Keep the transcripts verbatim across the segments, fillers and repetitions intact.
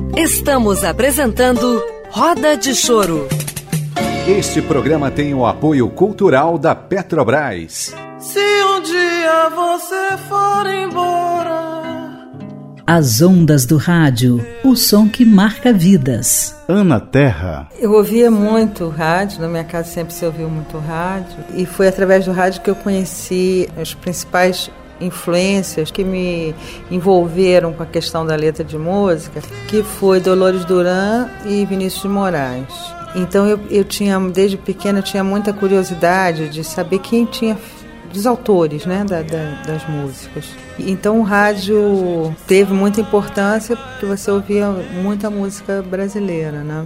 Estamos apresentando Roda de Choro. Este programa tem o apoio cultural da Petrobras. Se um dia você for embora, as ondas do rádio, o som que marca vidas. Ana Terra. Eu ouvia muito rádio, na minha casa sempre se ouviu muito rádio, e foi através do rádio que eu conheci as principais influências que me envolveram com a questão da letra de música, que foi Dolores Duran e Vinícius de Moraes. Então eu, eu tinha, desde pequena, eu tinha muita curiosidade de saber quem tinha, dos autores, né, da, da, das músicas. Então o rádio teve muita importância porque você ouvia muita música brasileira, né?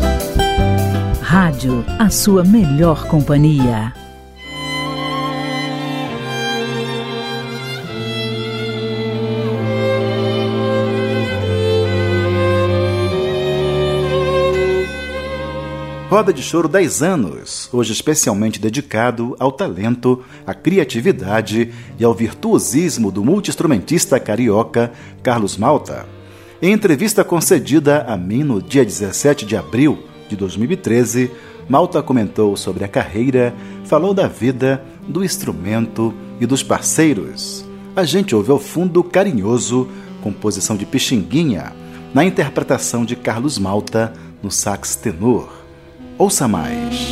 Rádio, a sua melhor companhia. Roda de Choro dez anos, hoje especialmente dedicado ao talento, à criatividade e ao virtuosismo do multi-instrumentista carioca Carlos Malta. Em entrevista concedida a mim no dia dezessete de abril de dois mil e treze, Malta comentou sobre a carreira, falou da vida, do instrumento e dos parceiros. A gente ouve ao fundo Carinhoso, composição de Pixinguinha, na interpretação de Carlos Malta no sax tenor. Ouça mais.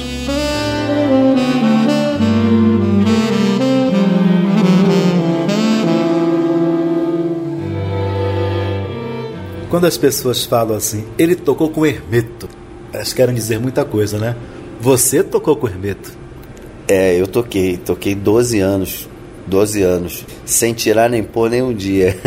Quando as pessoas falam assim, ele tocou com o Hermeto, elas querem dizer muita coisa, né? Você tocou com o Hermeto? É, eu toquei, toquei doze anos, doze anos, sem tirar nem pôr nem um dia.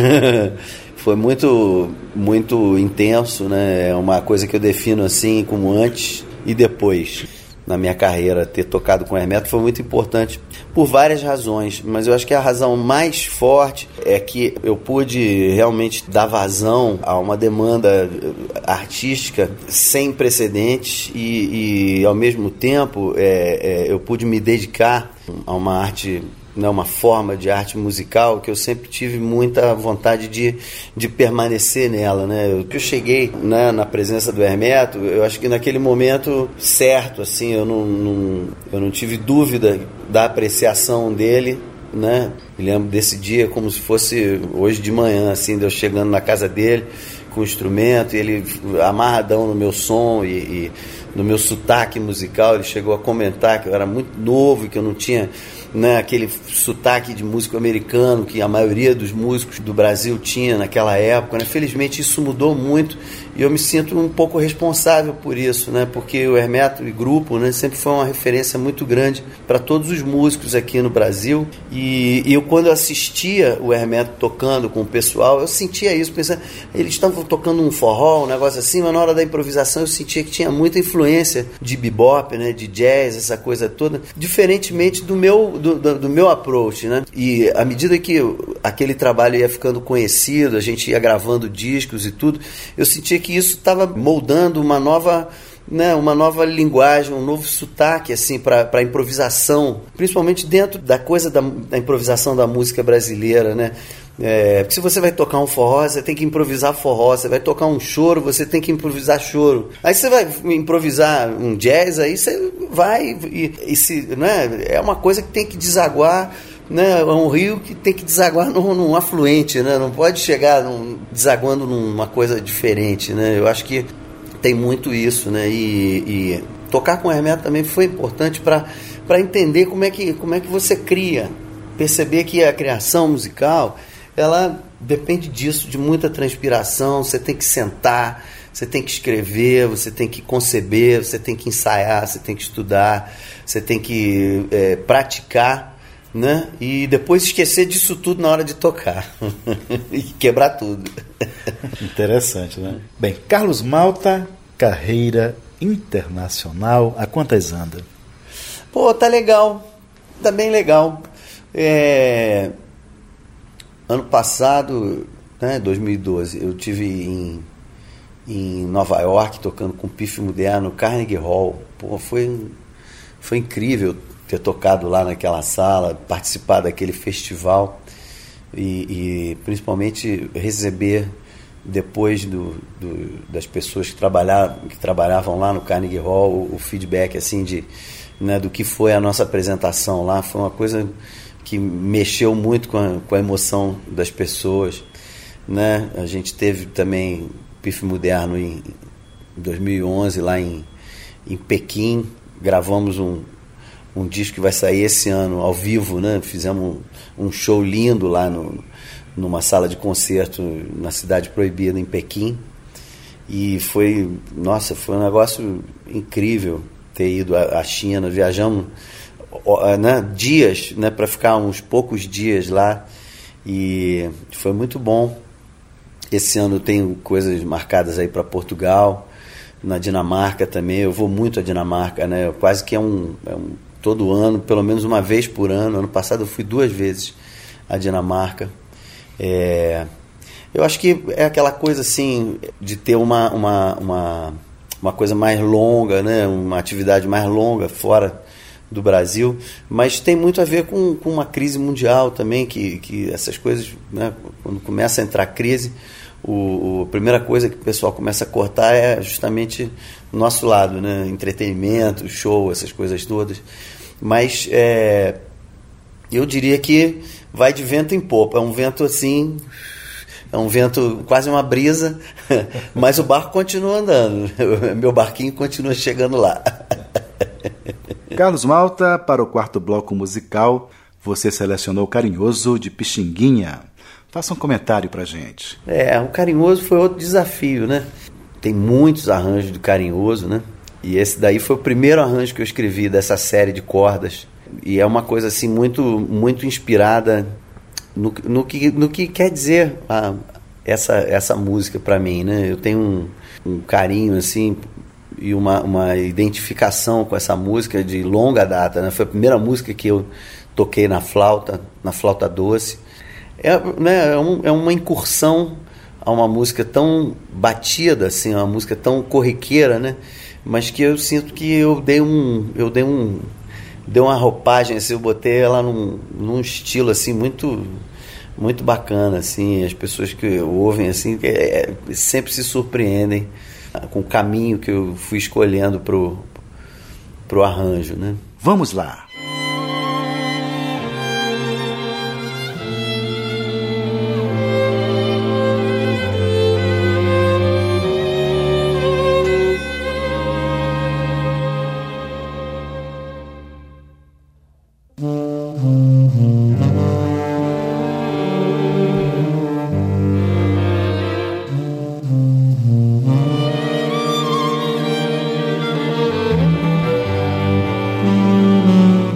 Foi muito, muito intenso, né? É uma coisa que eu defino assim como antes e depois. Na minha carreira, ter tocado com o Hermeto foi muito importante por várias razões, mas eu acho que a razão mais forte é que eu pude realmente dar vazão a uma demanda artística sem precedentes e, e ao mesmo tempo, é, é, eu pude me dedicar a uma arte, né, uma forma de arte musical que eu sempre tive muita vontade de, de permanecer nela, né? Eu, eu cheguei, né, na presença do Hermeto, eu acho que naquele momento certo, assim, eu não, não, eu não tive dúvida da apreciação dele, né? Me lembro desse dia como se fosse hoje de manhã, assim, de eu chegando na casa dele com o instrumento, e ele amarradão no meu som e, e no meu sotaque musical. Ele chegou a comentar que eu era muito novo e que eu não tinha, né, aquele sotaque de músico americano que a maioria dos músicos do Brasil tinha naquela época, né? Felizmente isso mudou muito e eu me sinto um pouco responsável por isso, né? Porque o Hermeto e grupo, né, sempre foi uma referência muito grande para todos os músicos aqui no Brasil, e, e eu, quando eu assistia o Hermeto tocando com o pessoal, eu sentia isso, pensando, eles estavam tocando um forró, um negócio assim, mas na hora da improvisação eu sentia que tinha muita influência de bebop, né, de jazz, essa coisa toda, diferentemente do meu Do, do, do meu approach, né? E à medida que eu, aquele trabalho ia ficando conhecido, a gente ia gravando discos e tudo, eu sentia que isso estava moldando uma nova, né, uma nova linguagem, um novo sotaque assim, para a improvisação, principalmente dentro da coisa da, da improvisação da música brasileira, né? É, porque se você vai tocar um forró, você tem que improvisar forró. Você vai tocar um choro, você tem que improvisar choro. Aí você vai improvisar um jazz, aí você vai e, e se, né, é uma coisa que tem que desaguar, né, é um rio que tem que desaguar num, num afluente, né? Não pode chegar num, desaguando numa coisa diferente, né? Eu acho que tem muito isso, né? E, e tocar com o Hermeto também foi importante para para entender como é que como é que você cria, perceber que a criação musical, ela depende disso, de muita transpiração. Você tem que sentar, você tem que escrever, você tem que conceber, você tem que ensaiar, você tem que estudar, você tem que é, praticar, né? E depois esquecer disso tudo na hora de tocar e quebrar tudo. Interessante, né? Bem, Carlos Malta, carreira internacional, há quantas anda? Pô, tá legal, tá bem legal. É... Ano passado, né, dois mil e doze, eu tive em, em Nova York tocando com o Pife Moderno no Carnegie Hall. Pô, foi, foi incrível ter tocado lá naquela sala, participar daquele festival e, e principalmente receber, depois do, do, das pessoas que trabalhavam, que trabalhavam lá no Carnegie Hall, o, o feedback assim, de, né, do que foi a nossa apresentação lá, foi uma coisa que mexeu muito com a, com a emoção das pessoas, né? A gente teve também P I F Moderno em dois mil e onze, lá em, em Pequim, gravamos um, um disco que vai sair esse ano ao vivo, né? Fizemos um, um show lindo lá no, numa sala de concerto na Cidade Proibida, em Pequim, e foi, nossa, foi um negócio incrível ter ido à, à China. Viajamos, né, dias, né, para ficar uns poucos dias lá, e foi muito bom. Esse ano eu tenho coisas marcadas aí para Portugal, na Dinamarca também. Eu vou muito à Dinamarca, né? Quase que é um, é um todo ano, pelo menos uma vez por ano. Ano passado eu fui duas vezes à Dinamarca. É, eu acho que é aquela coisa assim de ter uma, uma, uma, uma coisa mais longa, né? Uma atividade mais longa fora do Brasil, mas tem muito a ver com, com uma crise mundial também, que, que essas coisas, né? Quando começa a entrar crise, O, o, a primeira coisa que o pessoal começa a cortar é justamente o nosso lado, né? Entretenimento, show, essas coisas todas. Mas é, eu diria que vai de vento em popa. É um vento assim, é um vento, quase uma brisa, mas o barco continua andando. Meu barquinho continua chegando lá. Carlos Malta, para o quarto bloco musical, você selecionou Carinhoso, de Pixinguinha. Faça um comentário pra gente. É, o Carinhoso foi outro desafio, né? Tem muitos arranjos do Carinhoso, né? E esse daí foi o primeiro arranjo que eu escrevi dessa série de cordas. E é uma coisa assim muito, muito inspirada no, no, que, no que quer dizer a, essa, essa música pra mim, né? Eu tenho um, um carinho assim e uma, uma identificação com essa música de longa data, né? Foi a primeira música que eu toquei na flauta, na flauta doce. É, né, é, um, é uma incursão a uma música tão batida, assim, uma música tão corriqueira, né? Mas que eu sinto que eu dei um, eu dei um, dei uma roupagem, assim, eu botei ela num, num estilo assim muito, muito bacana, assim. As pessoas que ouvem assim é, é, sempre se surpreendem com o caminho que eu fui escolhendo pro, pro arranjo, né? Vamos lá. Mm-hmm.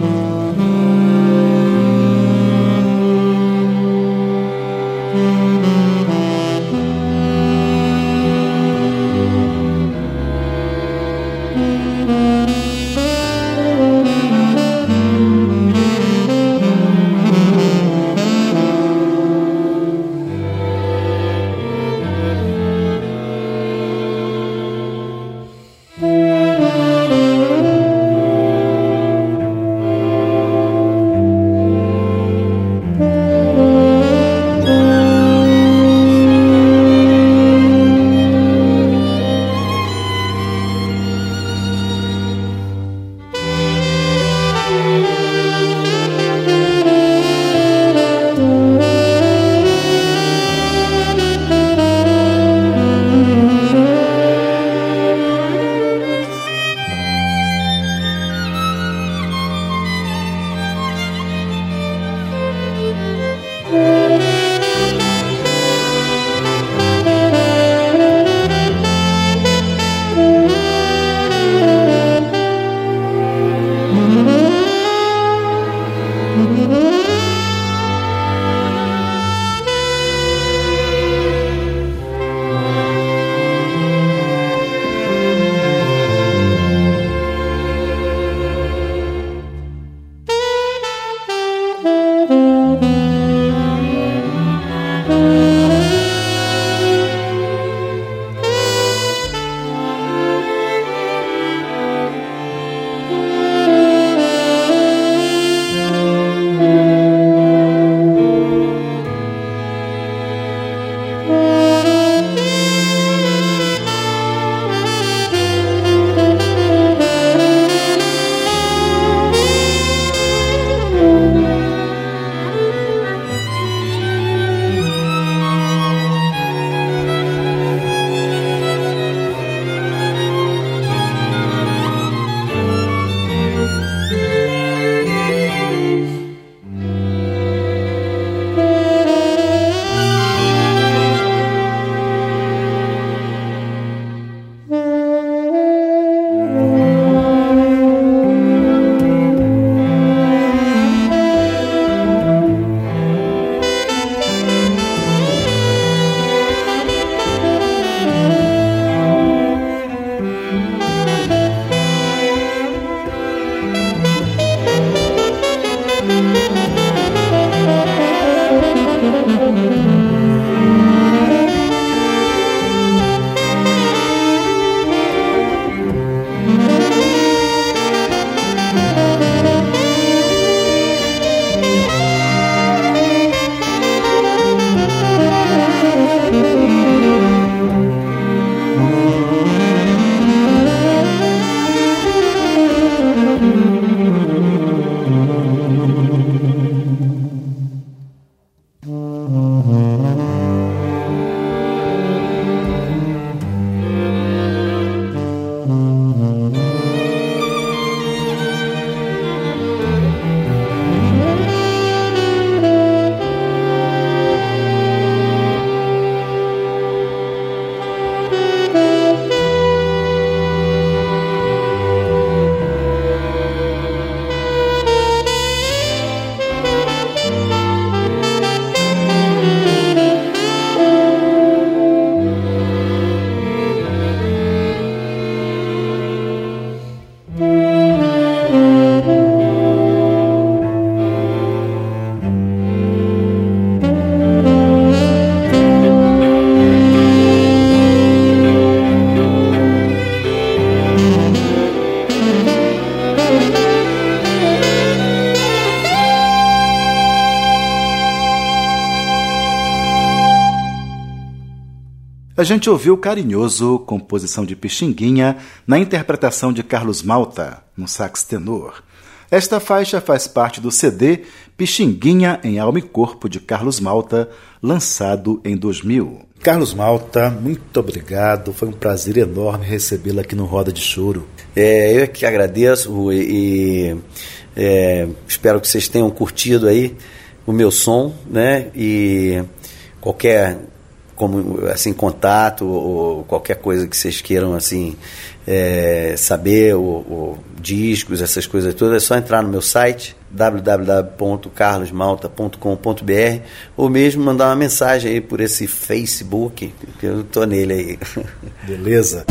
A gente ouviu Carinhoso, composição de Pixinguinha, na interpretação de Carlos Malta, no sax tenor. Esta faixa faz parte do C D Pixinguinha em Alma e Corpo, de Carlos Malta, lançado em dois mil. Carlos Malta, muito obrigado. Foi um prazer enorme recebê-lo aqui no Roda de Choro. É, eu que agradeço e, e é, espero que vocês tenham curtido aí o meu som, né? E qualquer como assim contato ou qualquer coisa que vocês queiram assim é, saber, ou, ou discos, essas coisas todas, é só entrar no meu site w w w ponto carlos malta ponto com ponto b r ou mesmo mandar uma mensagem aí por esse Facebook, que eu tô nele aí. Beleza.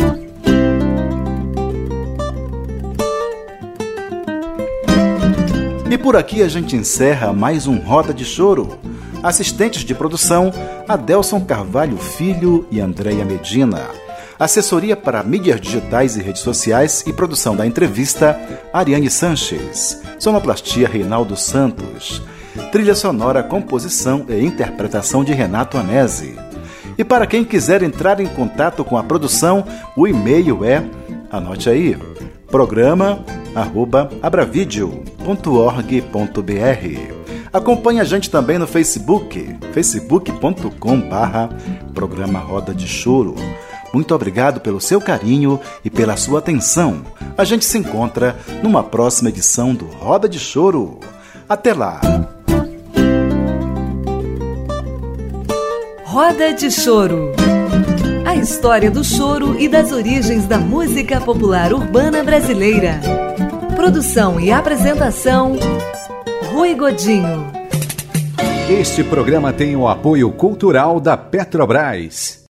E por aqui a gente encerra mais um Roda de Choro. Assistentes de produção, Adelson Carvalho Filho e Andréia Medina. Assessoria para mídias digitais e redes sociais e produção da entrevista, Ariane Sanches. Sonoplastia, Reinaldo Santos. Trilha sonora, composição e interpretação de Renato Anese. E para quem quiser entrar em contato com a produção, o e-mail é, anote aí, programa arroba abravideo ponto org ponto b r. Acompanhe a gente também no Facebook, facebook ponto com barra programa Roda de Choro. Muito obrigado pelo seu carinho e pela sua atenção. A gente se encontra numa próxima edição do Roda de Choro. Até lá! Roda de Choro. A história do choro e das origens da música popular urbana brasileira. Produção e apresentação, Rui Godinho. Este programa tem o apoio cultural da Petrobras.